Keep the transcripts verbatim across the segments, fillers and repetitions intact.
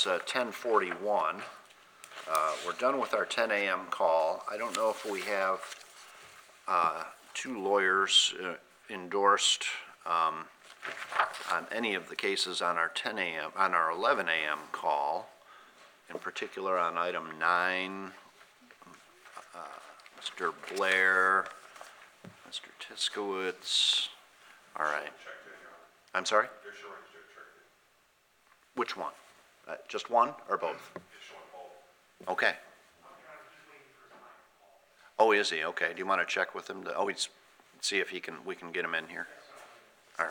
It's uh, ten forty-one. Uh, we're done with our ten a m call. I don't know if we have uh, two lawyers uh, endorsed um, on any of the cases on our ten a m, on our eleven a m call, in particular on item nine, uh, Mister Blair, Mister Tiskowitz. All right. I'm sorry? Which one? Uh, just one or both? Okay. Oh, is he? Okay. Do you want to check with him? To, oh, he's see if he can. We can get him in here. All right.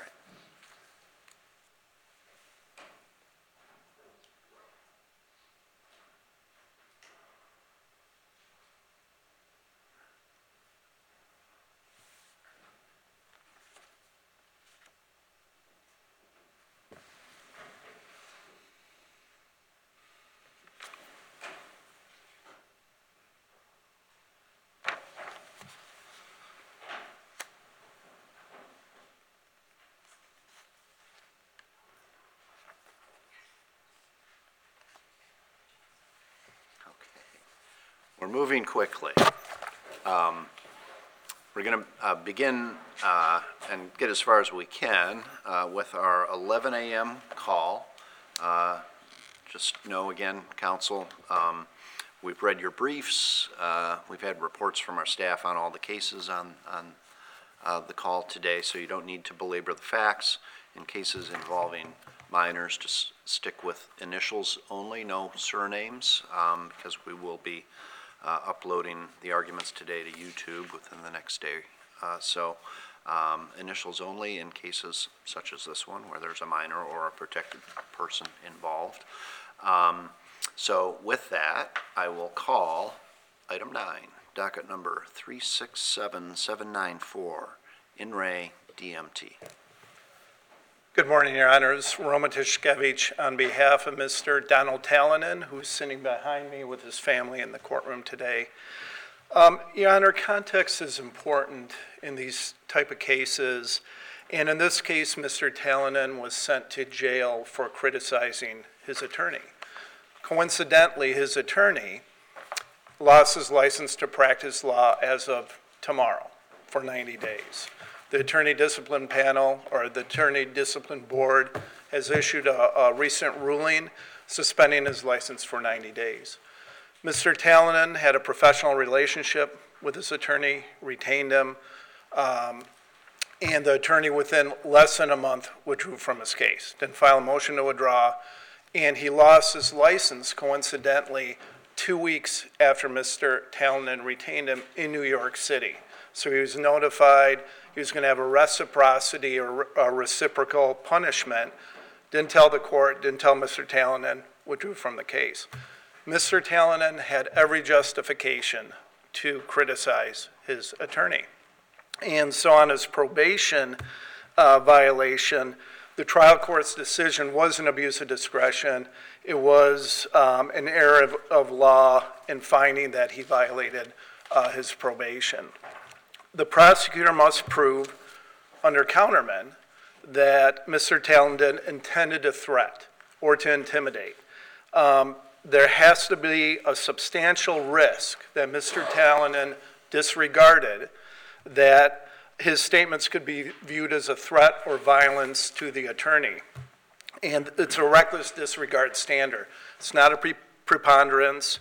We're moving quickly. Um, we're going to uh, begin uh, and get as far as we can uh, with our eleven a m call. Uh, just know again, counsel, um, we've read your briefs. Uh, we've had reports from our staff on all the cases on, on uh, the call today, so you don't need to belabor the facts. In cases involving minors, just stick with initials only, no surnames, um, because we will be Uh, uploading the arguments today to YouTube within the next day. Uh, so um, initials only in cases such as this one where there's a minor or a protected person involved. Um, so with that, I will call item nine, docket number three six seven seven nine four, In Re D M T. Good morning, Your Honors. Roman Tishkevich on behalf of Mister Donald Talonen, who's sitting behind me with his family in the courtroom today. Um, Your Honor, context is important in these type of cases. And in this case, Mister Talonen was sent to jail for criticizing his attorney. Coincidentally, his attorney lost his license to practice law as of tomorrow for ninety days. The Attorney Discipline Panel, or the Attorney Discipline Board, has issued a, a recent ruling suspending his license for ninety days. Mister Talonen had a professional relationship with his attorney, retained him, um, and the attorney within less than a month withdrew from his case, didn't file a motion to withdraw, and he lost his license, coincidentally, two weeks after Mister Talonen retained him in New York City. So he was notified he was going to have a reciprocity or a reciprocal punishment. Didn't tell the court, didn't tell Mister Talonen, withdrew from the case. Mister Talonen had every justification to criticize his attorney. And so on his probation uh, violation, the trial court's decision was an abuse of discretion. It was um, an error of, of law in finding that he violated uh, his probation. The prosecutor must prove under counterman that Mister Talonen intended to threat or to intimidate. Um, there has to be a substantial risk that Mister Talonen disregarded that his statements could be viewed as a threat or violence to the attorney. And it's a reckless disregard standard. It's not a pre- preponderance.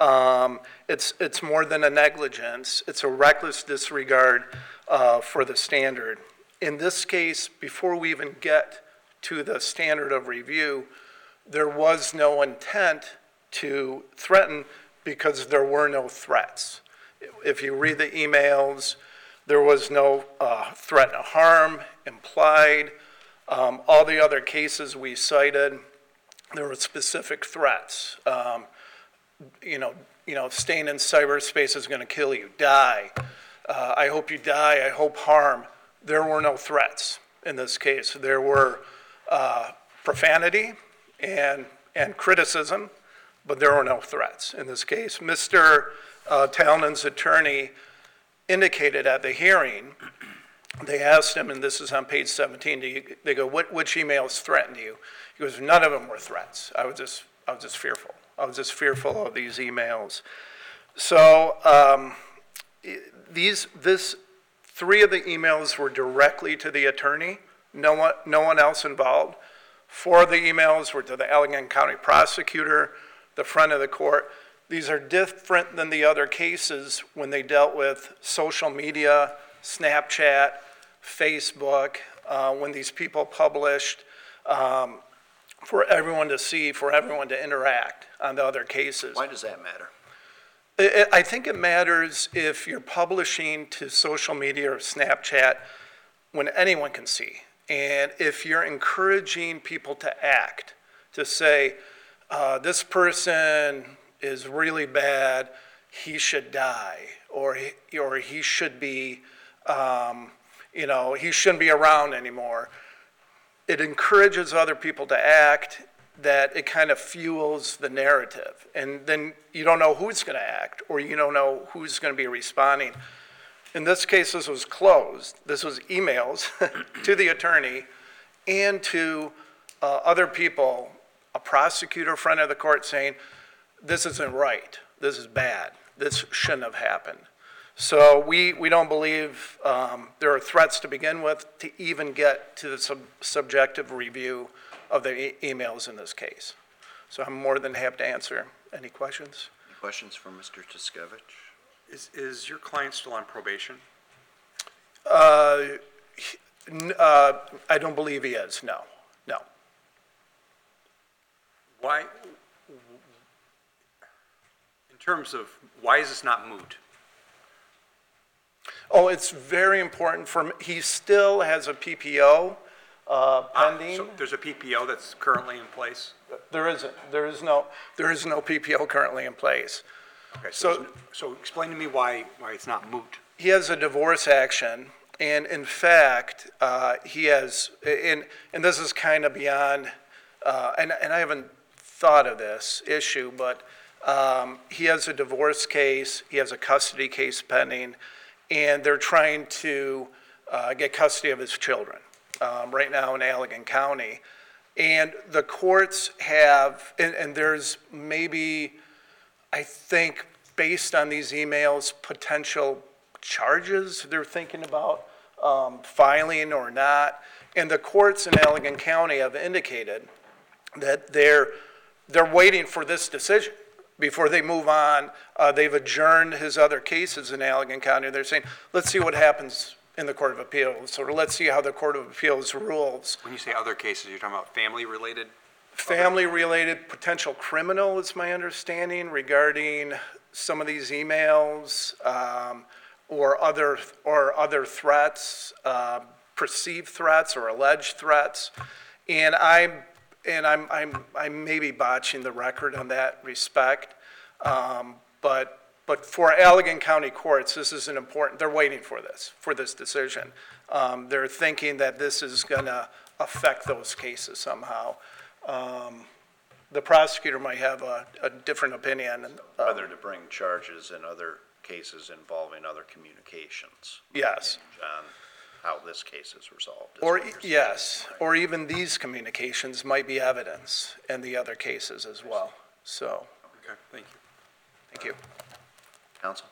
Um, it's, it's more than a negligence. It's a reckless disregard uh, for the standard. In this case, before we even get to the standard of review, there was no intent to threaten because there were no threats. If you read the emails, there was no uh, threat of harm implied. Um, all the other cases we cited, there were specific threats. Um, you know, you know, staying in cyberspace is going to kill you. Die. Uh, I hope you die. I hope harm. There were no threats in this case. There were uh, profanity and and criticism, but there were no threats in this case. Mister Uh, Talonen's attorney indicated at the hearing, they asked him, and this is on page seventeen, do you, they go, what, which emails threatened you? He goes, none of them were threats. I was just, I was just fearful. I was just fearful of these emails. So um, i- these, this, three of the emails were directly to the attorney, no one, no one else involved. Four of the emails were to the Allegan County prosecutor, the front of the court. These are different than the other cases when they dealt with social media, Snapchat, Facebook, uh, when these people published um, for everyone to see, for everyone to interact on the other cases. Why does that matter? I I think it matters if you're publishing to social media or Snapchat when anyone can see. And if you're encouraging people to act, to say, uh, this person is really bad, he should die, or he, or he should be, um, you know, he shouldn't be around anymore. It encourages other people to act, that it kind of fuels the narrative. And then you don't know who's going to act, or you don't know who's going to be responding. In this case, this was closed. This was emails to the attorney and to uh, other people, a prosecutor, friend of the court saying, this isn't right, this is bad, this shouldn't have happened. So we, we don't believe um, there are threats to begin with to even get to the sub subjective review of the e emails in this case. So I'm more than happy to answer any questions. Any questions for Mister Tiskevich? Is, is your client still on probation? Uh, he- n- uh, I don't believe he is, no, no. Why, in terms of, why is this not moot? Oh, it's very important for, him. He still has a P P O uh, Ah, pending. So there's a P P O that's currently in place? There isn't, there is no, there is no P P O currently in place. Okay, So- so, so explain to me why, why it's not moot. He has a divorce action, and in fact, uh, he has, and, and this is kind of beyond, uh, and, and I haven't thought of this issue, but um, he has a divorce case, he has a custody case pending, and they're trying to uh, get custody of his children um, right now in Allegan County. And the courts have, and, and there's maybe, I think, based on these emails, potential charges they're thinking about um, filing or not. And the courts in Allegan County have indicated that they're, they're waiting for this decision before they move on. Uh, They've adjourned his other cases in Allegan County. They're saying, let's see what happens in the Court of Appeals, or let's see how the Court of Appeals rules. When you say other cases, you're talking about family-related? Family-related potential criminal is my understanding regarding some of these emails, um, or other, or other threats, uh, perceived threats or alleged threats. And I'm, and I'm, I'm, I may be botching the record on that respect. Um, but, but for Allegan County courts, this is an important, they're waiting for this, for this decision. Um, they're thinking that this is gonna affect those cases somehow. Um, The prosecutor might have a, a different opinion. uh, Whether to bring charges in other cases involving other communications. Yes, On how this case is resolved. is or, what you're saying. yes, or even these communications might be evidence in the other cases as well. So, Okay, thank you. thank you. Counsel?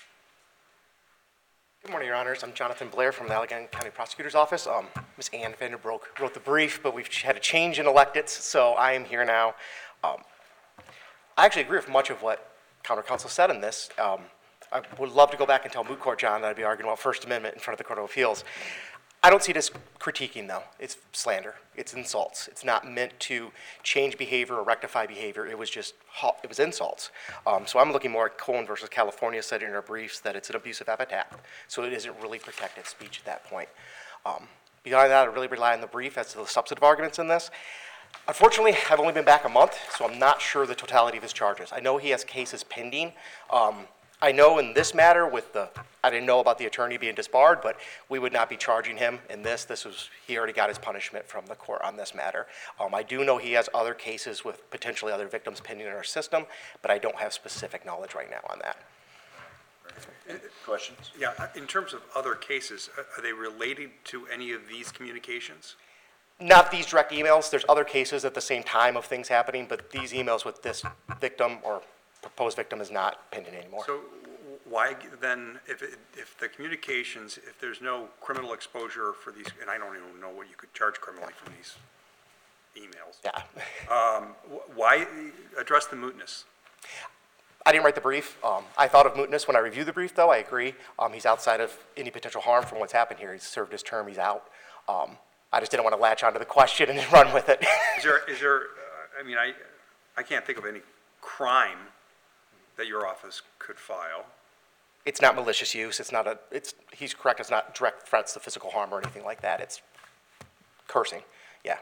Good morning, Your Honors. I'm Jonathan Blair from the Allegan County Prosecutor's Office. Um, Miz Ann Vanderbroek wrote the brief, but we've had a change in electeds, so I am here now. Um, I actually agree with much of what counter counsel said in this. Um, I would love to go back and tell moot court John that I'd be arguing about First Amendment in front of the Court of Appeals. I don't see this critiquing, though. It's slander. It's insults. It's not meant to change behavior or rectify behavior. It was just, ho- it was insults. Um, so I'm looking more at Cohen versus California said in their briefs that it's an abusive epithet. So it isn't really protected speech at that point. Um, beyond that, I really rely on the brief as to the substantive arguments in this. Unfortunately, I've only been back a month, so I'm not sure the totality of his charges. I know he has cases pending. Um, I know in this matter with the, I didn't know about the attorney being disbarred, but we would not be charging him in this. This was, he already got his punishment from the court on this matter. Um, I do know he has other cases with potentially other victims pending in our system, but I don't have specific knowledge right now on that. Questions? Yeah, uh, in terms of other cases, uh, are they related to any of these communications? Not these direct emails, there's other cases at the same time of things happening, but these emails with this victim or proposed victim is not pending anymore. So why then, if, it- if the communications, if there's no criminal exposure for these, and I don't even know what you could charge criminally from these emails. Yeah. wh- Why address the mootness? I didn't write the brief. Um, I thought of mootness when I reviewed the brief, though. I agree. Um, he's outside of any potential harm from what's happened here. He's served his term. He's out. Um, I just didn't want to latch onto the question and run with it. Is there, is there, uh, I mean, I, I can't think of any crime that your office could file. It's not malicious use. It's not a, it's, he's correct. It's not direct threats to physical harm or anything like that. It's cursing. Yeah.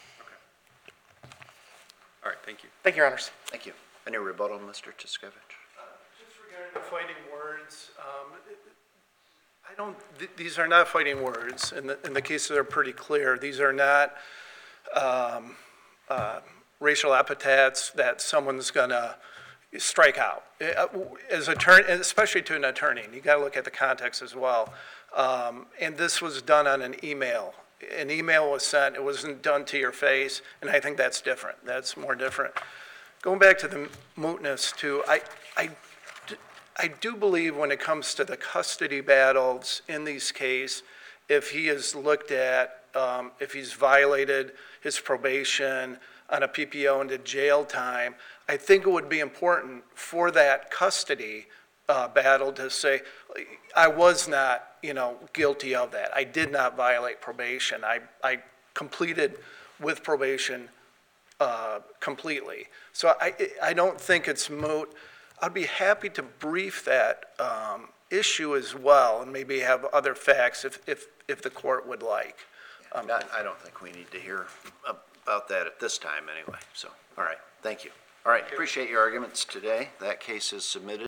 All right, thank you. Thank you, Your Honors. Thank you. Any rebuttal, Mister Tiskevich? Just regarding the fighting words, um, I don't, th- these are not fighting words, and the, and the cases are pretty clear. These are not um, uh, racial epithets that someone's gonna strike out. Uh, As attorney, especially to an attorney, you gotta look at the context as well. Um, And this was done on an email. An email was sent, it wasn't done to your face, and I think that's different. That's more different. Going back to the mootness too, I, I, d- I do believe when it comes to the custody battles in these cases, if he is looked at, um, if he's violated his probation on a P P O into jail time, I think it would be important for that custody uh, battle to say, I was not, you know, guilty of that. I did not violate probation. I, I completed with probation uh, completely. So I, I don't think it's moot. I'd be happy to brief that um, issue as well and maybe have other facts if, if, if the court would like. Um, I I don't think we need to hear about that at this time anyway, so, all right, thank you. All right, appreciate your arguments today. That case is submitted.